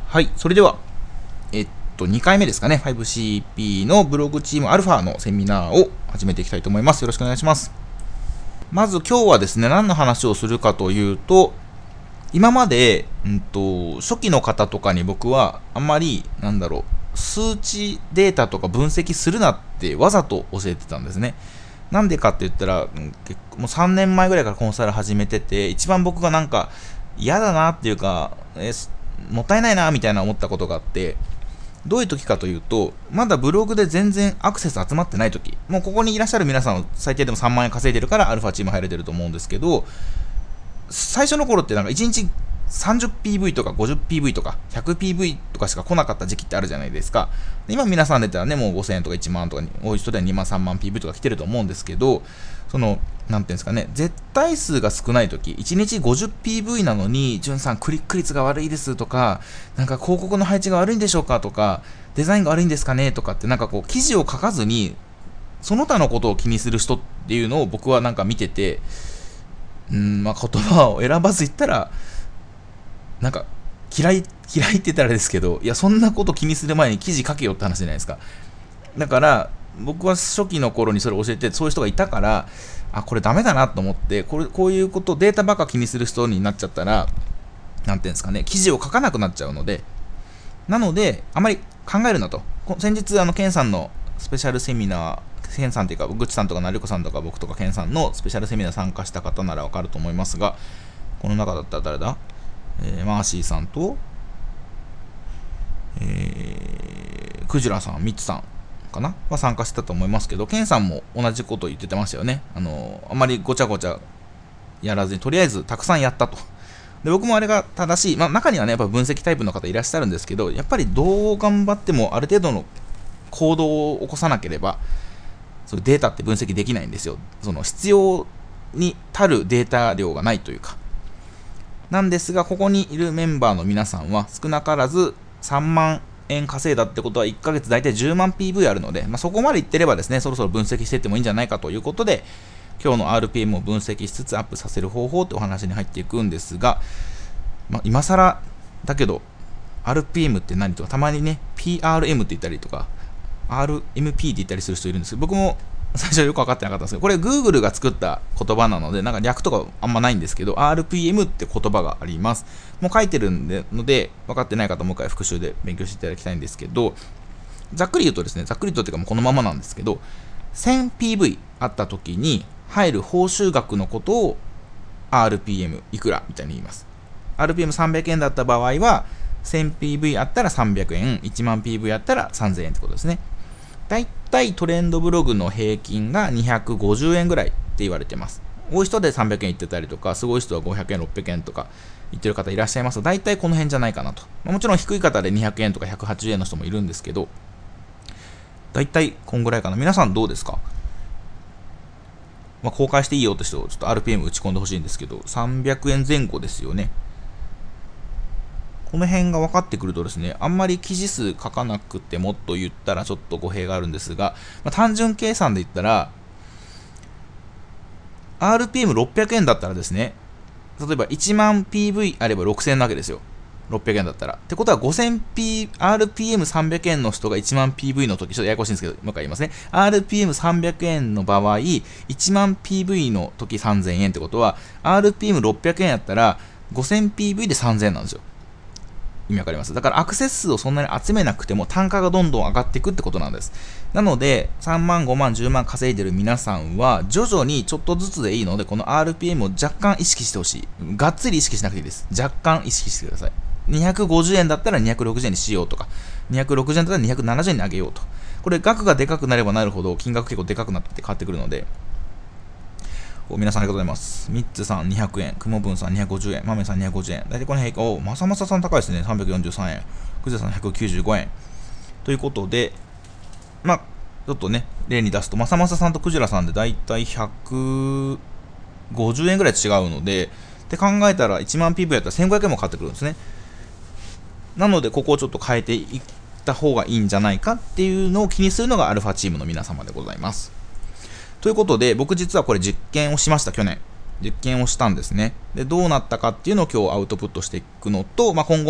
はい、それでは、2回目ですかね、5CP のブログチームアルファのセミナーを始めていきたいと思います。よろしくお願いします。まず今日はですね、何の話をするかというと、今まで、初期の方とかに僕はあんまり、数値データとか分析するなってわざと教えてたんですね。なんでかって言ったら、もう3年前ぐらいからコンサル始めてて、一番僕が嫌だなっていうか、もったいないなみたいな思ったことがあって、どういう時かというと、まだブログで全然アクセス集まってない時、もうここにいらっしゃる皆さん最低でも3万円稼いでるからアルファチーム入れてると思うんですけど、最初の頃って1日 30PV とか 50PV とか 100PV とかしか来なかった時期ってあるじゃないですか。今皆さん出たらね、もう5000円とか1万とかに、多い人では2万3万 PV とか来てると思うんですけど、なんていうんですかね、絶対数が少ない時、1日 50PV なのに、じゅんさんクリック率が悪いですとか、広告の配置が悪いんでしょうかとか、デザインが悪いんですかねとかって記事を書かずに、その他のことを気にする人っていうのを僕は見てて、言葉を選ばず言ったら、嫌いって言ったらあれですけど、いや、そんなこと気にする前に記事書けよって話じゃないですか。だから、僕は初期の頃にそれを教えて、そういう人がいたから、これダメだなと思って、こういうこと、データばっか気にする人になっちゃったら、なんていうんですかね、記事を書かなくなっちゃうので、なので、あまり考えるなと。先日、ケンさんのスペシャルセミナー、ケンさんというか、ぐっちさんとかなりこさんとか僕とかケンさんのスペシャルセミナー参加した方ならわかると思いますが、この中だったら誰だ、マーシーさんと、クジラさん、ミッツさんかなは参加してたと思いますけど、ケンさんも同じことを言ってましたよね。あまりごちゃごちゃやらずに、とりあえずたくさんやったと。で、僕もあれが正しい。中にはね、やっぱ分析タイプの方いらっしゃるんですけど、やっぱりどう頑張ってもある程度の行動を起こさなければ、そういうデータって分析できないんですよ。必要に足るデータ量がないというか。なんですが、ここにいるメンバーの皆さんは少なからず3万円稼いだってことは1ヶ月大体10万 PV あるので、そこまでいってればですね、そろそろ分析していってもいいんじゃないかということで、今日の RPM を分析しつつアップさせる方法ってお話に入っていくんですが、今更だけど RPM って何とか、たまにね PRM って言ったりとか RMP って言ったりする人いるんですけど、僕も最初はよく分かってなかったんですけど、これ Google が作った言葉なので略とかあんまないんですけど、 RPM って言葉があります。もう書いてるので分かってない方もう一回復習で勉強していただきたいんですけど、ざっくり言うとですね、ざっくりとっていうかもうこのままなんですけど、 1000PV あった時に入る報酬額のことを RPM いくらみたいに言います。 RPM300 円だった場合は 1000PV あったら300円、1万 PV あったら3000円ってことですね。だいたいトレンドブログの平均が250円ぐらいって言われてます。多い人で300円言ってたりとか、すごい人は500円、600円とか言ってる方いらっしゃいます。だいたいこの辺じゃないかなと。もちろん低い方で200円とか180円の人もいるんですけど、だいたいこんぐらいかな。皆さんどうですか？公開していいよって人、ちょっと RPM 打ち込んでほしいんですけど、300円前後ですよね。この辺が分かってくるとですね、あんまり記事数書かなくてもと言ったらちょっと語弊があるんですが、単純計算で言ったら、RPM600 円だったらですね、例えば1万 PV あれば6000円なわけですよ。600円だったら。ってことは 5000RPM300 円の人が1万 PV の時、ちょっとややこしいんですけど、もう一回言いますね。RPM300 円の場合、1万 PV の時3000円ってことは、RPM600 円やったら 5000PV で3000円なんですよ。意味わかります？だからアクセス数をそんなに集めなくても単価がどんどん上がっていくってことなんです。なので3万5万10万稼いでる皆さんは徐々にちょっとずつでいいので、この RPM を若干意識してほしい。がっつり意識しなくていいです。若干意識してください。250円だったら260円にしようとか、260円だったら270円に上げようと。これ額がでかくなればなるほど金額結構でかくなって変わってくるので、皆さんありがとうございます。ミッツさん200円、くもぶんさん250円、まめさん250円、大体この平均、まさまささん高いですね、343円、くずさん195円。ということで、ちょっとね、例に出すと、まさまささんとくじらさんで大体150円ぐらい違うので、って考えたら1万 PV やったら1500円もかかってくるんですね。なので、ここをちょっと変えていった方がいいんじゃないかっていうのを気にするのがアルファチームの皆様でございます。ということで、僕実はこれ実験をしました、去年。実験をしたんですね。で、どうなったかっていうのを今日アウトプットしていくのと、今後、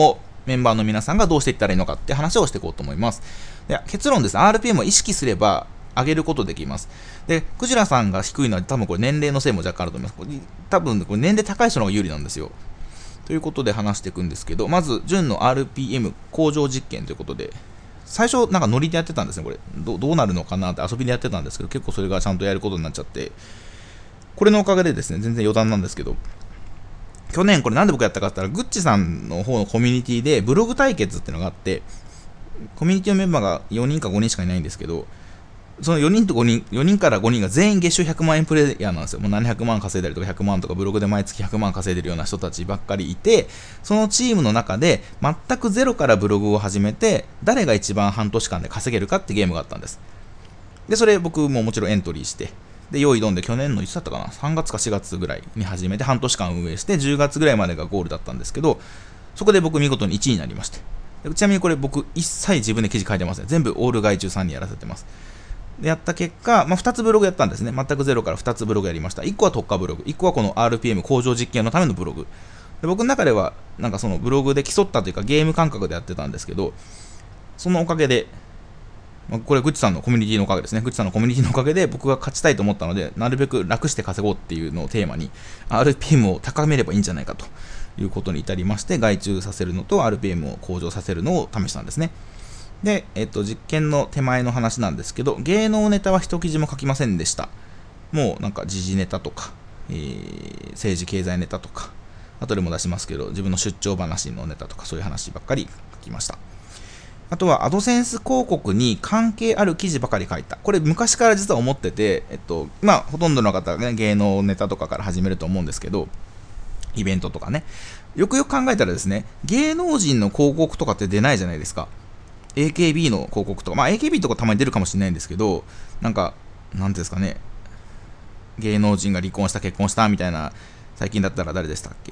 メンバーの皆さんがどうしていったらいいのかって話をしていこうと思います。で、結論です。RPM を意識すれば上げることできます。で、クジラさんが低いのは多分これ年齢のせいも若干あると思います。多分これ年齢高い人の方が有利なんですよ。ということで話していくんですけど、まず、純の RPM 向上実験ということで、最初なんかノリでやってたんですね、これ。どうなるのかなって遊びでやってたんですけど、結構それがちゃんとやることになっちゃって、これのおかげでですね、全然余談なんですけど、去年これなんで僕やったかって言ったら、グッチさんの方のコミュニティでブログ対決っていうのがあって、コミュニティのメンバーが4人か5人しかいないんですけど、その4人と5人、4人から5人が全員月収100万円プレイヤーなんですよ。もう700万稼いだりとか100万とかブログで毎月100万稼いでるような人たちばっかりいて、そのチームの中で全くゼロからブログを始めて、誰が一番半年間で稼げるかってゲームがあったんです。で、それ僕ももちろんエントリーして、で、用意どんで去年のいつだったかな ?3 月か4月ぐらいに始めて半年間運営して、10月ぐらいまでがゴールだったんですけど、そこで僕見事に1位になりまして。ちなみにこれ僕一切自分で記事書いてません。全部オール外注さんにやらせてます。でやった結果、2つブログやったんですね。全くゼロから2つブログやりました。1個は特化ブログ、1個はこの RPM 向上実験のためのブログ。で僕の中では、なんかそのブログで競ったというかゲーム感覚でやってたんですけど、そのおかげで、これグッチさんのコミュニティのおかげですね。グッチさんのコミュニティのおかげで僕が勝ちたいと思ったので、なるべく楽して稼ごうっていうのをテーマに、RPM を高めればいいんじゃないかということに至りまして、外注させるのと RPM を向上させるのを試したんですね。で、実験の手前の話なんですけど、芸能ネタは一記事も書きませんでした。もうなんか時事ネタとか、政治経済ネタとか、後でも出しますけど、自分の出張話のネタとかそういう話ばっかり書きました。あとはアドセンス広告に関係ある記事ばかり書いた。これ昔から実は思ってて、ほとんどの方がね、芸能ネタとかから始めると思うんですけど、イベントとかね。よくよく考えたらですね、芸能人の広告とかって出ないじゃないですか。AKB の広告とか、AKB とかたまに出るかもしれないんですけど、なんていうんですかね、芸能人が離婚した、結婚したみたいな、最近だったら誰でしたっけ、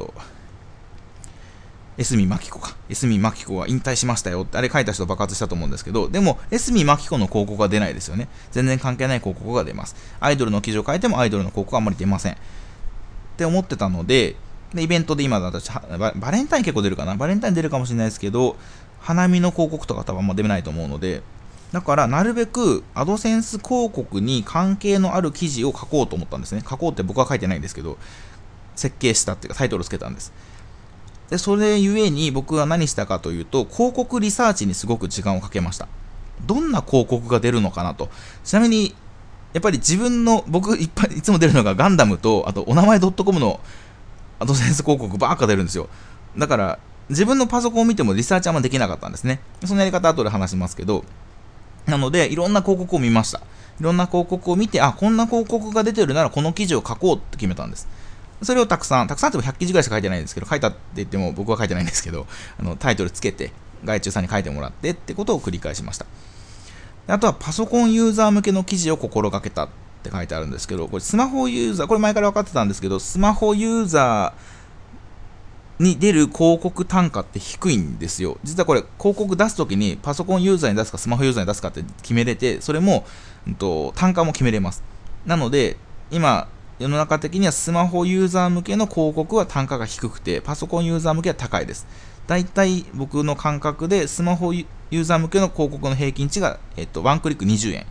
江角真紀子か。江角真紀子は引退しましたよって、あれ書いた人爆発したと思うんですけど、でも、江角真紀子の広告は出ないですよね。全然関係ない広告が出ます。アイドルの記事を書いてもアイドルの広告はあんまり出ません。って思ってたので、イベントで今だとバレンタイン結構出るかな。バレンタイン出るかもしれないですけど、花見の広告とか多分あんま出ないと思うので、だからなるべくアドセンス広告に関係のある記事を書こうと思ったんですね。書こうって僕は書いてないんですけど、設計したっていうかタイトルをつけたんです。で、それゆえに僕は何したかというと、広告リサーチにすごく時間をかけました。どんな広告が出るのかなと。ちなみに、やっぱり僕いつも出るのがガンダムと、あとお名前 .com のアドセンス広告ばっか出るんですよ。だから、自分のパソコンを見てもリサーチあんまできなかったんですね。そのやり方後で話しますけど、なので、いろんな広告を見ました。いろんな広告を見て、こんな広告が出てるならこの記事を書こうって決めたんです。それをたくさんっても100記事ぐらいしか書いてないんですけど、書いたって言っても僕は書いてないんですけど、タイトルつけて、外注さんに書いてもらってってことを繰り返しました。あとはパソコンユーザー向けの記事を心がけたって書いてあるんですけど、これスマホユーザー、これ前から分かってたんですけど、スマホユーザーに出る広告単価って低いんですよ。実はこれ広告出すときにパソコンユーザーに出すかスマホユーザーに出すかって決めれて、それも、単価も決めれます。なので今世の中的にはスマホユーザー向けの広告は単価が低くて、パソコンユーザー向けは高いです。だいたい僕の感覚でスマホユーザー向けの広告の平均値が、ワンクリック20円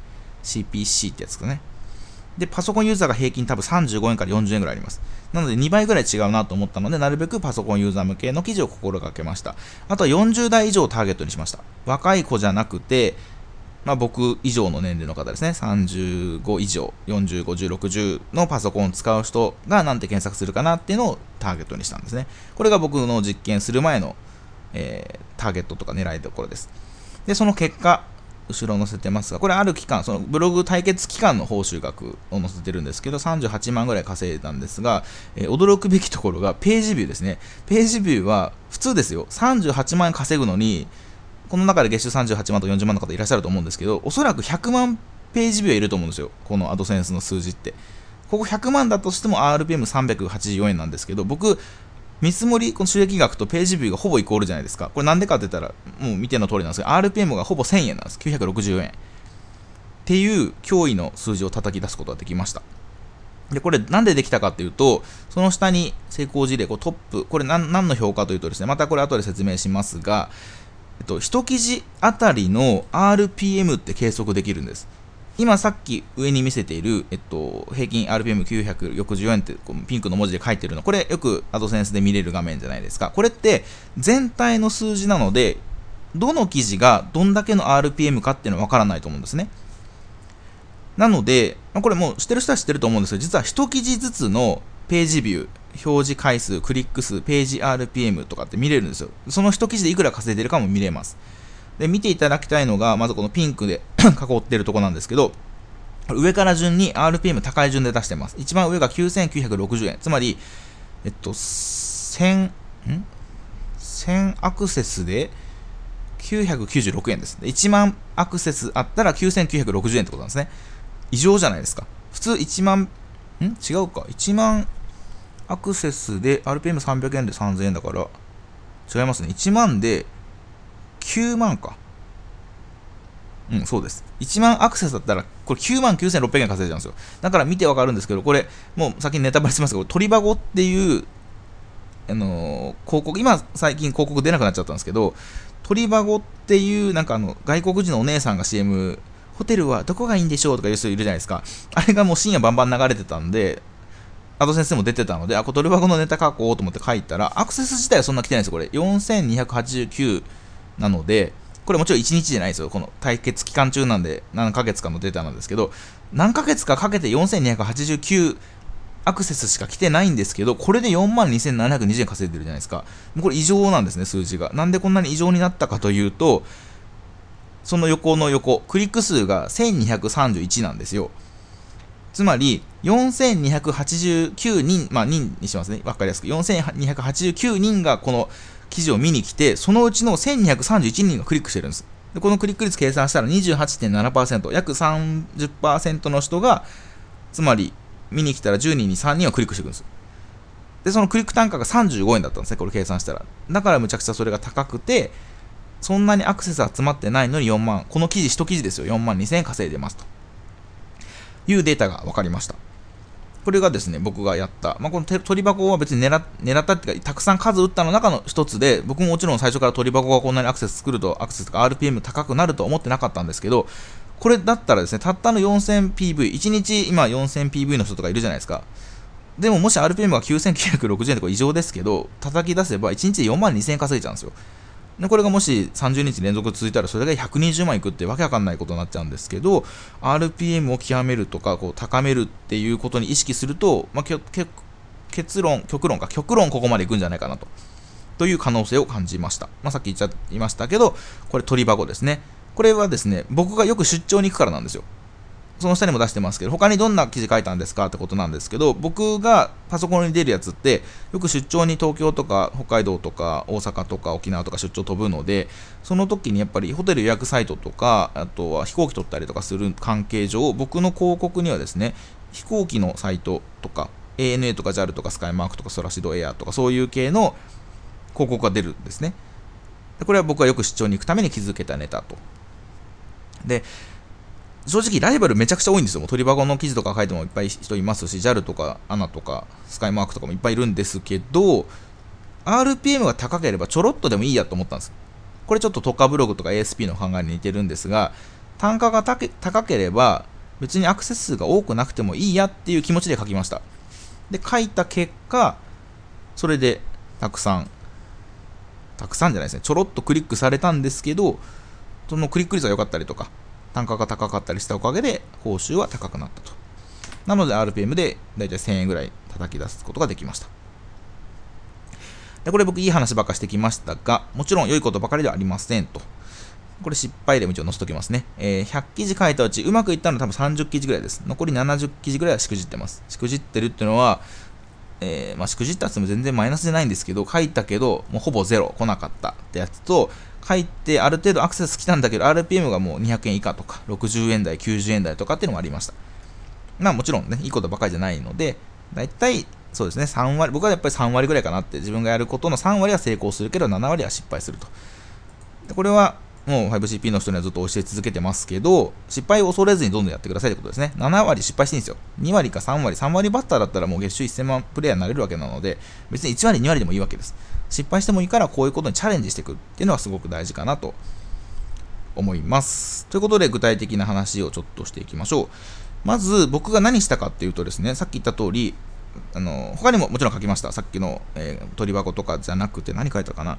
CPC ってやつですかね。で、パソコンユーザーが平均多分35円から40円ぐらいあります。なので2倍ぐらい違うなと思ったので、なるべくパソコンユーザー向けの記事を心がけました。あとは40代以上をターゲットにしました。若い子じゃなくて、僕以上の年齢の方ですね。35以上、40、50、60のパソコンを使う人が何て検索するかなっていうのをターゲットにしたんですね。これが僕の実験する前の、ターゲットとか狙いどころです。で、その結果、後ろ載せてますが、これある期間、そのブログ対決期間の報酬額を載せてるんですけど、38万ぐらい稼いだんですが、驚くべきところがページビューですね。ページビューは普通ですよ。38万円稼ぐのに、この中で月収38万と40万の方いらっしゃると思うんですけど、おそらく100万ページビューはいると思うんですよ。このアドセンスの数字って。ここ100万だとしても RPM384 円なんですけど、僕、見積もり、この収益額とページビューがほぼイコールじゃないですか。これなんでかって言ったら、もう見ての通りなんですけど、RPM がほぼ1000円なんです。964円。っていう驚異の数字を叩き出すことができました。 で、これなんでできたかっていうと、その下に成功事例、こうトップ、これ何の評価というとですね、またこれ後で説明しますが、1記事あたりの RPM って計測できるんです。今さっき上に見せている、平均 RPM964 円ってピンクの文字で書いてるの、これよくアドセンスで見れる画面じゃないですか。これって全体の数字なので、どの記事がどんだけの RPM かっていうのはわからないと思うんですね。なので、これもう知ってる人は知ってると思うんですけど、実は1記事ずつのページビュー、表示回数、クリック数、ページ RPM とかって見れるんですよ。その1記事でいくら稼いでるかも見れます。で、見ていただきたいのが、まずこのピンクで囲っているところなんですけど、上から順に RPM 高い順で出してます。一番上が9960円。つまり、1000アクセスで996円です。1万アクセスあったら9960円ってことなんですね。異常じゃないですか。普通1万、違うか。1万アクセスで RPM300 円で3000円だから、違いますね。1万で9万か。そうです。1万アクセスだったら、これ99,600円稼いじゃうんですよ。だから見てわかるんですけど、これ、もう先にネタバレしますけど、鳥箱っていう、広告、今最近広告出なくなっちゃったんですけど、鳥箱っていう、外国人のお姉さんが CM、ホテルはどこがいいんでしょうとか言う人いるじゃないですか。あれがもう深夜バンバン流れてたんで、アドセンスでも出てたので、鳥箱のネタ書こうと思って書いたら、アクセス自体はそんな来てないんですよ、これ。4289なので、これもちろん1日じゃないですよ。この対決期間中なんで何ヶ月かのデータなんですけど、何ヶ月かかけて4289アクセスしか来てないんですけど、これで42,720円稼いでるじゃないですか。もうこれ異常なんですね、数字が。なんでこんなに異常になったかというと、その横の横、クリック数が1231なんですよ。つまり、4289人、人にしますね。わかりやすく。4289人がこの記事を見に来て、そのうちの1231人がクリックしてるんです。でこのクリック率計算したら 28.7%、約 30% の人が、つまり見に来たら10人に3人はクリックしてくるんです。で、そのクリック単価が35円だったんですね、これ計算したら。だからむちゃくちゃそれが高くて、そんなにアクセス集まってないのに4万、この記事1記事ですよ、4万2000円稼いでますというデータが分かりました。これがですね、僕がやった。この鳥箱は別に狙ったっていうか、たくさん数打ったの中の一つで、僕ももちろん最初から鳥箱がこんなにアクセス作ると、アクセスとか RPM 高くなると思ってなかったんですけど、これだったらですね、たったの 4000PV、1日今 4000PV の人とかいるじゃないですか。でももし RPM が9960円とか異常ですけど、叩き出せば1日で4万2000円稼いちゃうんですよ。でこれがもし30日連続続いたらそれが120万いくってわけわかんないことになっちゃうんですけど、 RPM を極めるとか高めるっていうことに意識すると、極論ここまでいくんじゃないかなという可能性を感じました。さっき言いましたけど、これ鳥箱ですね。これはですね、僕がよく出張に行くからなんですよ。その下にも出してますけど、他にどんな記事書いたんですかってことなんですけど、僕がパソコンに出るやつって、よく出張に東京とか北海道とか大阪とか沖縄とか出張飛ぶので、その時にやっぱりホテル予約サイトとか、あとは飛行機取ったりとかする関係上、僕の広告にはですね、飛行機のサイトとか、ANA とか JAL とかスカイマークとかソラシドエアとかそういう系の広告が出るんですね。これは僕がよく出張に行くために気づけたネタと。で、正直ライバルめちゃくちゃ多いんですよ。鳥箱の記事とか書いてもいっぱい人いますし、 JAL とか ANA とかスカイマークとかもいっぱいいるんですけど、 RPM が高ければちょろっとでもいいやと思ったんです。これちょっと特化ブログとか ASP の考えに似てるんですが、単価が高ければ別にアクセス数が多くなくてもいいやっていう気持ちで書きました。で書いた結果、それでたくさんじゃないですね、ちょろっとクリックされたんですけど、そのクリック率が良かったりとか単価が高かったりしたおかげで報酬は高くなったと。なので RPM でだいたい1000円ぐらい叩き出すことができました。でこれ僕いい話ばっかしてきましたが、もちろん良いことばかりではありませんと。これ失敗例も一応載せときますね。100記事書いたうちうまくいったのは多分30記事ぐらいです。残り70記事ぐらいはしくじってます。しくじってるっていうのは、しくじったっても全然マイナスじゃないんですけど、書いたけどもうほぼゼロ来なかったってやつと、書いてある程度アクセス来たんだけど RPM がもう200円以下とか60円台90円台とかっていうのもありました。もちろんねいいことばかりじゃないので、だいたいそうですね3割、僕はやっぱり3割ぐらいかなって、自分がやることの3割は成功するけど7割は失敗すると。でこれはもう 5CP の人にはずっと教え続けてますけど、失敗を恐れずにどんどんやってくださいってことですね。7割失敗していいんですよ。2割か3割、3割バッターだったらもう月収1000万プレイヤーになれるわけなので、別に1割、2割でもいいわけです。失敗してもいいから、こういうことにチャレンジしていくっていうのはすごく大事かなと思います。ということで、具体的な話をちょっとしていきましょう。まず、僕が何したかっていうとですね、さっき言った通り、他にももちろん書きました。さっきの、鳥箱とかじゃなくて、何書いたかな。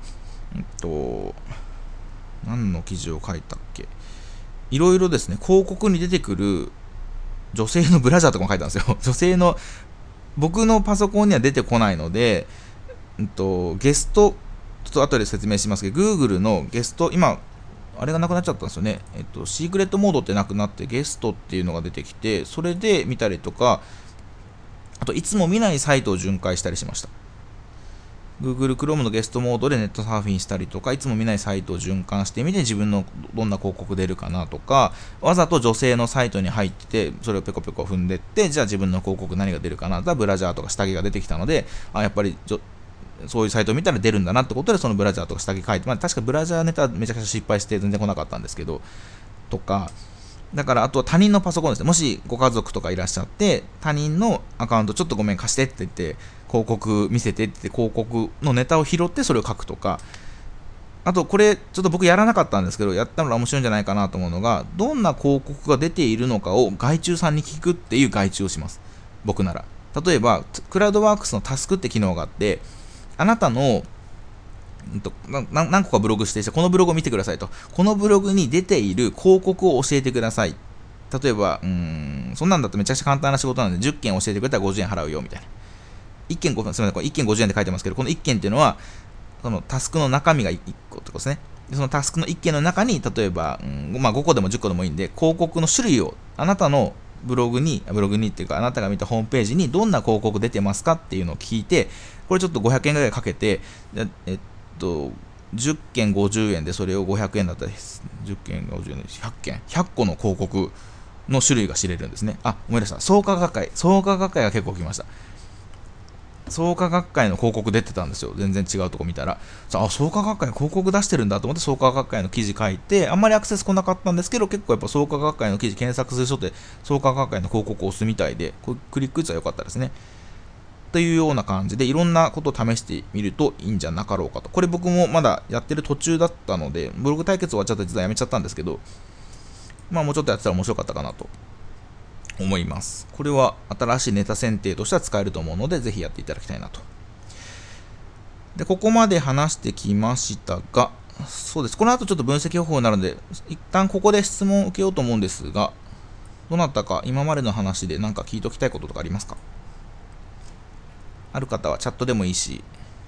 何の記事を書いたっけ。いろいろですね、広告に出てくる女性のブラジャーとかも書いたんですよ。女性の、僕のパソコンには出てこないので、ゲスト、ちょっと後で説明しますけど、Google のゲスト、今、あれがなくなっちゃったんですよね。シークレットモードってなくなって、ゲストっていうのが出てきて、それで見たりとか、あといつも見ないサイトを巡回したりしました。Google Chrome のゲストモードでネットサーフィンしたりとか、いつも見ないサイトを循環してみて、自分のどんな広告出るかなとか、わざと女性のサイトに入ってて、それをペコペコ踏んでって、じゃあ自分の広告何が出るかな、ブラジャーとか下着が出てきたので、やっぱりそういうサイトを見たら出るんだなってことで、そのブラジャーとか下着書いて、確かブラジャーネタはめちゃくちゃ失敗して全然来なかったんですけど、とか、だからあとは他人のパソコンですね。もしご家族とかいらっしゃって、他人のアカウントちょっとごめん貸してって言って、広告見せてって言って、広告のネタを拾ってそれを書くとか、あとこれちょっと僕やらなかったんですけど、やったら面白いんじゃないかなと思うのが、どんな広告が出ているのかを外注さんに聞くっていう外注をします。僕なら。例えば、クラウドワークスのタスクって機能があって、あなたの何個かブログ指定して、このブログを見てくださいと。このブログに出ている広告を教えてください。例えば、そんなんだとめちゃくちゃ簡単な仕事なので、10件教えてくれたら50円払うよ、みたいな。1件、すみません、これ1件50円で書いてますけど、この1件っていうのは、そのタスクの中身が1個ってことですね。でそのタスクの1件の中に、例えば、5個でも10個でもいいんで、広告の種類を、あなたのブログにっていうか、あなたが見たホームページにどんな広告出てますかっていうのを聞いて、これちょっと500円ぐらいかけて、10件50円でそれを500円だったら10件50円で100個の広告の種類が知れるんですね。思い出した。創価学会が結構来ました。創価学会の広告出てたんですよ。全然違うとこ見たら、創価学会広告出してるんだと思って創価学会の記事書いて、あんまりアクセス来なかったんですけど、結構やっぱ創価学会の記事検索する人って創価学会の広告を押すみたいで、これクリック率は良かったですね。というような感じでいろんなことを試してみるといいんじゃなかろうかと。これ僕もまだやってる途中だったので、ブログ対決終わっちゃったら実はやめちゃったんですけど、もうちょっとやってたら面白かったかなと思います。これは新しいネタ選定としては使えると思うので、ぜひやっていただきたいなと。で、ここまで話してきましたが、そうです。この後ちょっと分析方法になるので、一旦ここで質問を受けようと思うんですが、どなたか今までの話で何か聞いておきたいこととかありますか？ある方はチャットでもいいし、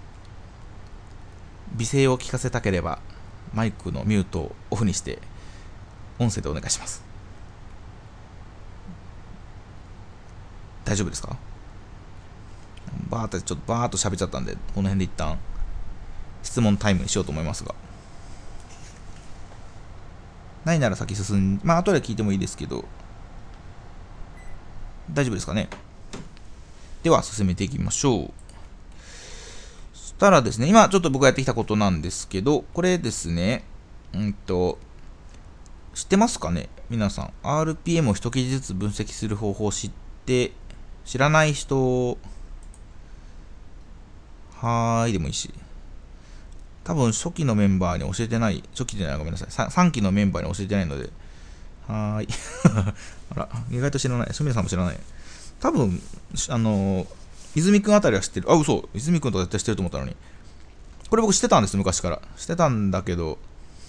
美声を聞かせたければマイクのミュートをオフにして音声でお願いします。大丈夫ですか？バーッと喋っちゃったんで、この辺で一旦質問タイムにしようと思いますが、ないなら先進んで、後で聞いてもいいですけど、大丈夫ですかね？では進めていきましょう。そしたらですね、今ちょっと僕がやってきたことなんですけど、これですね、知ってますかね皆さん。RPM を一記事ずつ分析する方法を知らない人、でもいいし、多分初期のメンバーに教えてない、初期じゃない、ごめんなさい、3期のメンバーに教えてないので、あら、意外と知らない、すみさんも知らない。多分、泉くんあたりは知ってる。嘘。泉くんとか絶対知ってると思ったのに。これ僕知ってたんです、昔から。知ってたんだけど、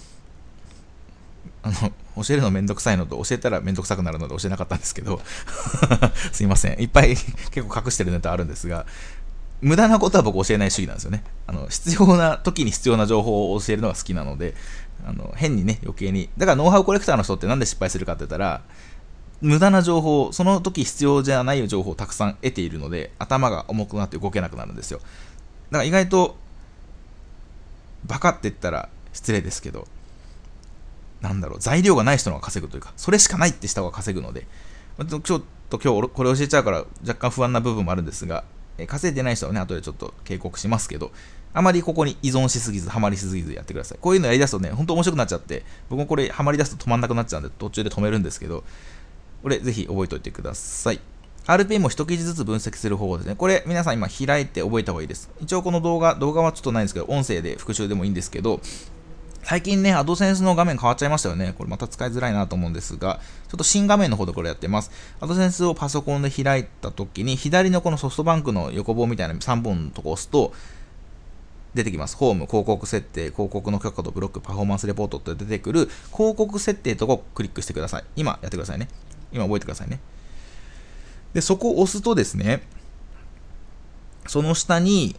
教えるのめんどくさいのと、教えたらめんどくさくなるので教えなかったんですけど、すいません。いっぱい結構隠してるネタあるんですが、無駄なことは僕教えない主義なんですよね。必要な時に必要な情報を教えるのが好きなので、変にね、余計に。だからノウハウコレクターの人ってなんで失敗するかって言ったら、無駄な情報、その時必要じゃない情報をたくさん得ているので、頭が重くなって動けなくなるんですよ。だから意外と、バカって言ったら失礼ですけど、材料がない人の方が稼ぐというか、それしかないって人が稼ぐので、ちょっと今日これ教えちゃうから若干不安な部分もあるんですが、稼いでない人はね、後でちょっと警告しますけど、 あまりここに依存しすぎず、ハマりしすぎずやってください。こういうのやりだすとね、ほんと面白くなっちゃって、僕もこれハマりだすと止まんなくなっちゃうんで、途中で止めるんですけど、これぜひ覚えておいてください。RPM を一記事ずつ分析する方法ですね。これ皆さん今開いて覚えた方がいいです。一応この動画はちょっとないんですけど、音声で復習でもいいんですけど、最近ね、AdSense の画面変わっちゃいましたよね。これまた使いづらいなと思うんですが、ちょっと新画面の方でこれやってます。AdSense をパソコンで開いたときに、左のこのソフトバンクの横棒みたいな3本のとこ押すと、出てきます。ホーム、広告設定、広告の許可とブロック、パフォーマンスレポートって出てくる広告設定とかをクリックしてください。今やってくださいね。今覚えてくださいね。で、そこを押すとですね、その下に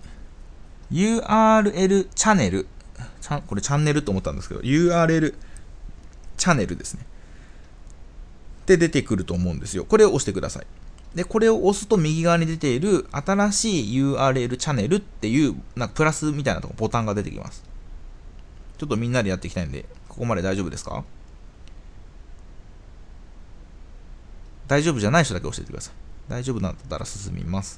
URL チャンネル、これチャンネルと思ったんですけど、URL チャンネルですね。で出てくると思うんですよ。これを押してください。で、これを押すと右側に出ている新しい URL チャンネルっていうなんかプラスみたいなとこボタンが出てきます。ちょっとみんなでやっていきたいんで、ここまで大丈夫ですか？大丈夫じゃない人だけ教えてください。大丈夫だったら進みます。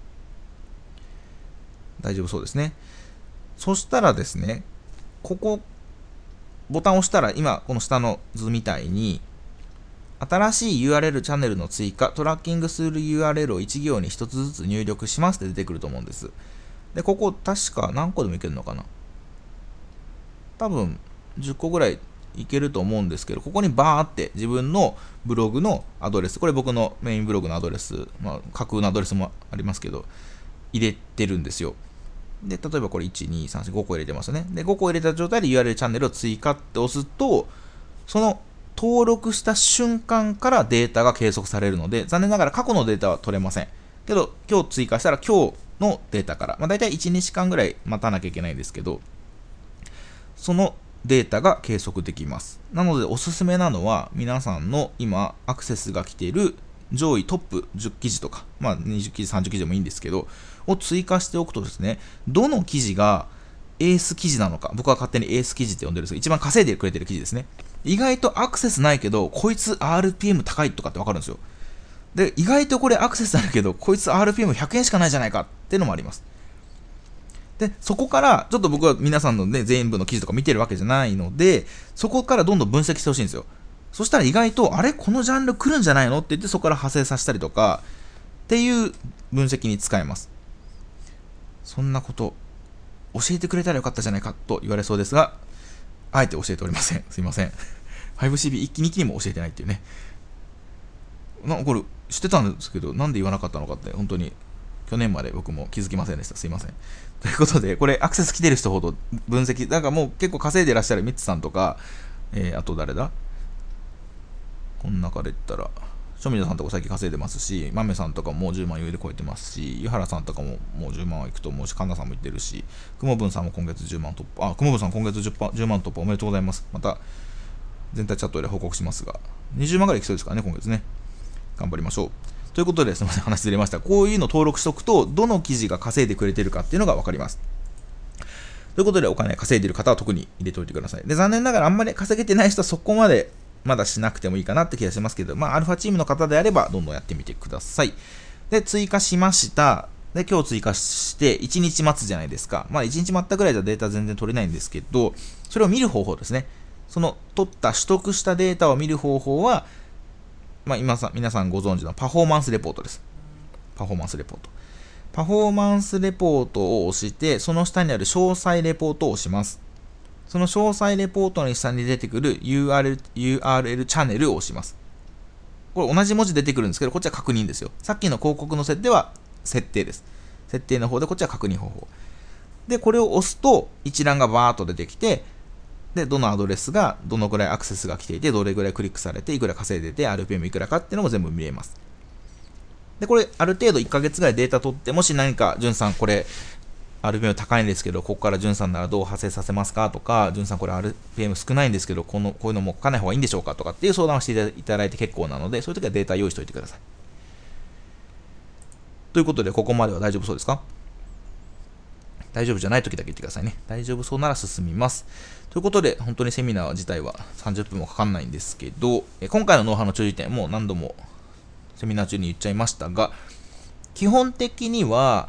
大丈夫そうですね。そしたらですね、ここ、ボタンを押したら、今、この下の図みたいに、新しい URL チャンネルの追加、トラッキングする URL を1行に1つずつ入力しますって出てくると思うんです。で、ここ、確か何個でもいけるのかな？多分、10個ぐらいいけると思うんですけど、ここにバーって自分のブログのアドレス、これ僕のメインブログのアドレス、架空のアドレスもありますけど、入れてるんですよ。で、例えばこれ1、2、3、4、5個入れてますね。で、5個入れた状態で URL チャンネルを追加って押すと、その登録した瞬間からデータが計測されるので、残念ながら過去のデータは取れません。けど、今日追加したら今日のデータから、大体1、2時間ぐらい待たなきゃいけないんですけど、そのデータが計測できます。なのでおすすめなのは、皆さんの今アクセスが来ている上位トップ10記事とか、20記事、30記事でもいいんですけど、を追加しておくとですね、どの記事がエース記事なのか、僕は勝手にエース記事って呼んでるんですけど、一番稼いでくれてる記事ですね。意外とアクセスないけど、こいつ RPM 高いとかってわかるんですよ。で、意外とこれアクセスあるけど、こいつ RPM100 円しかないじゃないかっていうのもあります。で、そこから、ちょっと僕は皆さんのね、全部の記事とか見てるわけじゃないので、そこからどんどん分析してほしいんですよ。そしたら意外と、あれこのジャンル来るんじゃないのって言って、そこから派生させたりとか、っていう分析に使えます。そんなこと、教えてくれたらよかったじゃないかと言われそうですが、あえて教えておりません。すいません。5CB 一気にも教えてないっていうね。これ、知ってたんですけど、なんで言わなかったのかって、本当に、去年まで僕も気づきませんでした。すいません。ということで、これ、アクセス来てる人ほど分析、だからもう結構稼いでらっしゃるミッツさんとか、あと誰だこの中で言ったら、庶民さんとか最近稼いでますし、マメさんとかももう10万余裕で超えてますし、湯原さんとかももう10万はいくと思うし、神田さんも言ってるし、くもぶんさんも今月10万突破、くもぶんさん今月 10万突破おめでとうございます。また、全体チャットで報告しますが、20万ぐらいいきそうですからね、今月ね。頑張りましょう。ということで、すみません、話ずれました。こういうの登録しておくと、どの記事が稼いでくれてるかっていうのが分かります。ということで、お金稼いでいる方は特に入れておいてください。で、残念ながらあんまり稼げてない人はそこまでまだしなくてもいいかなって気がしますけど、アルファチームの方であれば、どんどんやってみてください。で、追加しました。で、今日追加して、1日待つじゃないですか。1日待ったぐらいじゃデータ全然取れないんですけど、それを見る方法ですね。その取得したデータを見る方法は、皆さんご存知のパフォーマンスレポートです。パフォーマンスレポート。パフォーマンスレポートを押して、その下にある詳細レポートを押します。その詳細レポートの下に出てくる URL チャンネルを押します。これ同じ文字出てくるんですけど、こっちは確認ですよ。さっきの広告の設定は設定です。設定の方で、こっちは確認方法。で、これを押すと一覧がバーっと出てきて、で、どのアドレスがどのくらいアクセスが来ていて、どれぐらいクリックされて、いくら稼いでて、RPM いくらかっていうのも全部見れます。で、これ、ある程度1ヶ月ぐらいデータ取って、もし何か、じゅんさんこれ、RPM 高いんですけど、ここからじゅんさんならどう派生させますかとか、じゅんさんこれ RPM 少ないんですけど、こういうのも書かない方がいいんでしょうかとかっていう相談をしていただいて結構なので、そういう時はデータ用意しておいてください。ということで、ここまでは大丈夫そうですか？大丈夫じゃない時だけ言ってくださいね。大丈夫そうなら進みます。ということで、本当にセミナー自体は30分もかかんないんですけど、今回のノウハウの注意点、もう何度もセミナー中に言っちゃいましたが、基本的には、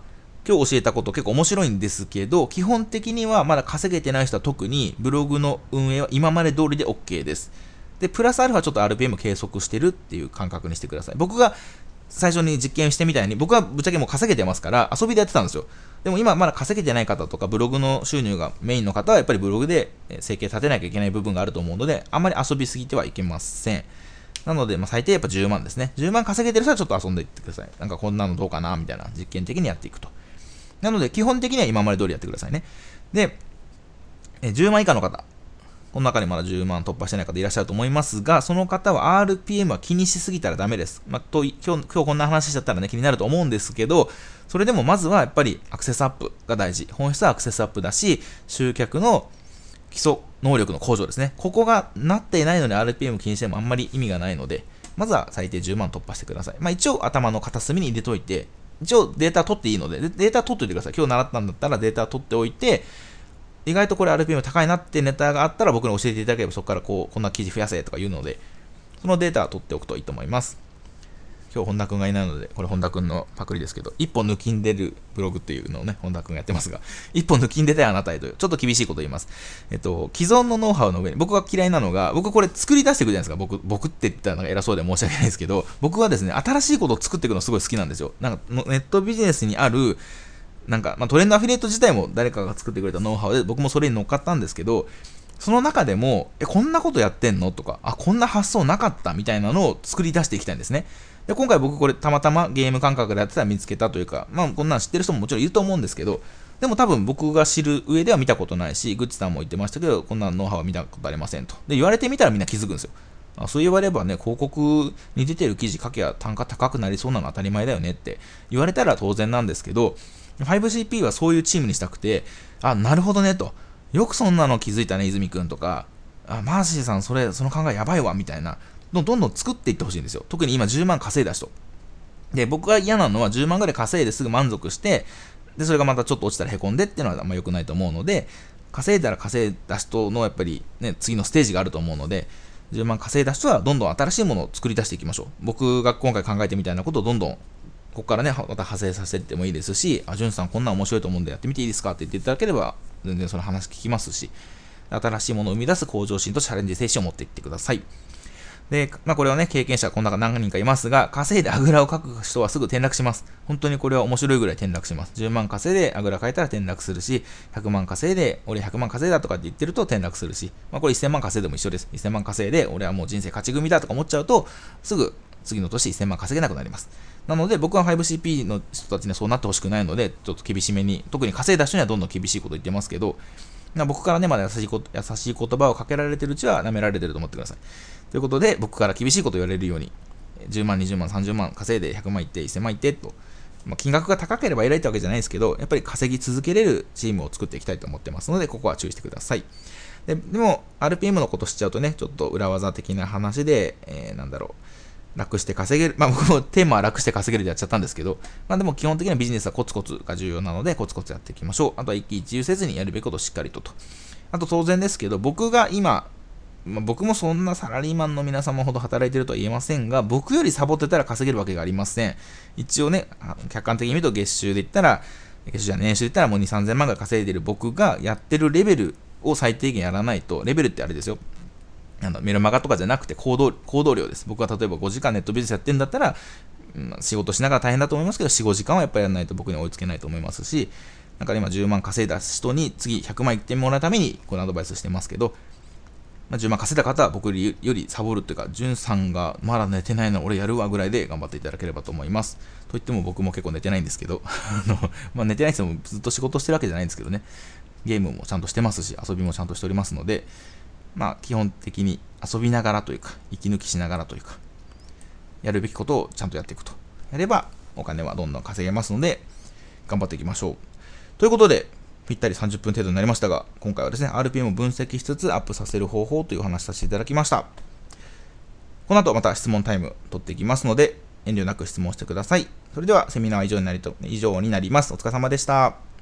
今日教えたこと結構面白いんですけど、基本的にはまだ稼げてない人は特にブログの運営は今まで通りで OK です。で、プラスアルファちょっと RPM 計測してるっていう感覚にしてください。僕が最初に実験してみたいに、僕はぶっちゃけもう稼げてますから、遊びでやってたんですよ。でも今まだ稼げてない方とか、ブログの収入がメインの方は、やっぱりブログで生計立てなきゃいけない部分があると思うので、あんまり遊びすぎてはいけません。なので、最低やっぱ10万ですね。10万稼げてる人はちょっと遊んでいってください。なんかこんなのどうかなみたいな実験的にやっていくと。なので、基本的には今まで通りやってくださいね。で、10万以下の方。この中にまだ10万突破してない方いらっしゃると思いますが、その方は RPM は気にしすぎたらダメです。今日こんな話しちゃったらね、気になると思うんですけど、それでもまずはやっぱりアクセスアップが大事。本質はアクセスアップだし、集客の基礎能力の向上ですね。ここがなっていないので RPM 気にしてもあんまり意味がないので、まずは最低10万突破してください。一応頭の片隅に入れといて、一応データ取っていいので、データ取っておいてください。今日習ったんだったらデータ取っておいて、意外とこれ RPM 高いなってネタがあったら僕に教えていただければそこからこんな記事増やせとか言うので、そのデータは取っておくといいと思います。今日本田くんがいないので、これ本田くんのパクリですけど、一本抜きんでるブログっていうのをね、本田くんがやってますが、一本抜きんでたよあなたへという、ちょっと厳しいこと言います。既存のノウハウの上に、僕が嫌いなのが、僕これ作り出していくじゃないですか。僕って言ったら偉そうで申し訳ないですけど、僕はですね、新しいことを作っていくのすごい好きなんですよ。なんかネットビジネスにある、トレンドアフィリエイト自体も誰かが作ってくれたノウハウで僕もそれに乗っかったんですけど、その中でもこんなことやってんのとか、こんな発想なかったみたいなのを作り出していきたいんですね。で今回僕これたまたまゲーム感覚でやってたら見つけたというか、こんなん知ってる人ももちろんいると思うんですけど、でも多分僕が知る上では見たことないし、グッチさんも言ってましたけど、こんなノウハウは見たことありませんと。で言われてみたらみんな気づくんですよ。そう言われればね、広告に出てる記事書けば単価高くなりそうなの当たり前だよねって言われたら当然なんですけど、5CP はそういうチームにしたくて、なるほどねと。よくそんなの気づいたね、泉くんとか、マーシーさんその考えやばいわ、みたいな。どんどん作っていってほしいんですよ。特に今10万稼いだ人。で、僕が嫌なのは10万ぐらい稼いですぐ満足して、で、それがまたちょっと落ちたら凹んでっていうのはあんま良くないと思うので、稼いだら稼いだ人のやっぱりね、次のステージがあると思うので、10万稼いだ人はどんどん新しいものを作り出していきましょう。僕が今回考えてみたいなことをどんどんここからね、また派生させてもいいですし、じゅんさんこんなん面白いと思うんでやってみていいですかって言っていただければ、全然その話聞きますし、新しいものを生み出す向上心とチャレンジ精神を持っていってください。で、これはね、経験者こんな何人かいますが、稼いであぐらをかく人はすぐ転落します。本当にこれは面白いぐらい転落します。10万稼いであぐらかいたら転落するし、100万稼いで、俺100万稼いだとかって言ってると転落するし、これ1000万稼いでも一緒です。1000万稼いで、俺はもう人生勝ち組だとか思っちゃうと、すぐ次の年1000万稼げなくなります。なので僕は 5CP の人たちにはそうなってほしくないので、ちょっと厳しめに、特に稼いだ人にはどんどん厳しいこと言ってますけど、僕からね、まだ優しい言葉をかけられてるうちは舐められてると思ってください。ということで、僕から厳しいことを言われるように、10万、20万、30万稼いで100万いって、1000万いってと、金額が高ければ偉いってわけじゃないですけど、やっぱり稼ぎ続けれるチームを作っていきたいと思ってますので、ここは注意してください。でも、RPM のこと知っちゃうとね、ちょっと裏技的な話で、楽して稼げる。僕もテーマは楽して稼げるでやっちゃったんですけど、でも基本的にはビジネスはコツコツが重要なので、コツコツやっていきましょう。あとは一喜一憂せずにやるべきことをしっかりと。あと当然ですけど、僕が今、僕もそんなサラリーマンの皆様ほど働いてるとは言えませんが、僕よりサボってたら稼げるわけがありません。一応ね、客観的に見ると年収で言ったらもう2、3000万が稼いでる僕がやってるレベルを最低限やらないと、レベルってあれですよ。メルマガとかじゃなくて行動量です。僕は例えば5時間ネットビジネスやってんだったら、仕事しながら大変だと思いますけど、4、5時間はやっぱりやらないと僕に追いつけないと思いますし、今10万稼いだ人に次100万いってもらうためにこのアドバイスしてますけど、10万稼いだ方は僕よりサボるというか、じゅんさんがまだ寝てないの俺やるわぐらいで頑張っていただければと思います。といっても僕も結構寝てないんですけど、寝てない人もずっと仕事してるわけじゃないんですけどね、ゲームもちゃんとしてますし、遊びもちゃんとしておりますので、基本的に遊びながらというか、息抜きしながらというか、やるべきことをちゃんとやっていくと。やれば、お金はどんどん稼げますので、頑張っていきましょう。ということで、ぴったり30分程度になりましたが、今回はですね、RPM を分析しつつアップさせる方法というお話しさせていただきました。この後また質問タイム取っていきますので、遠慮なく質問してください。それでは、セミナーは以上になります。お疲れ様でした。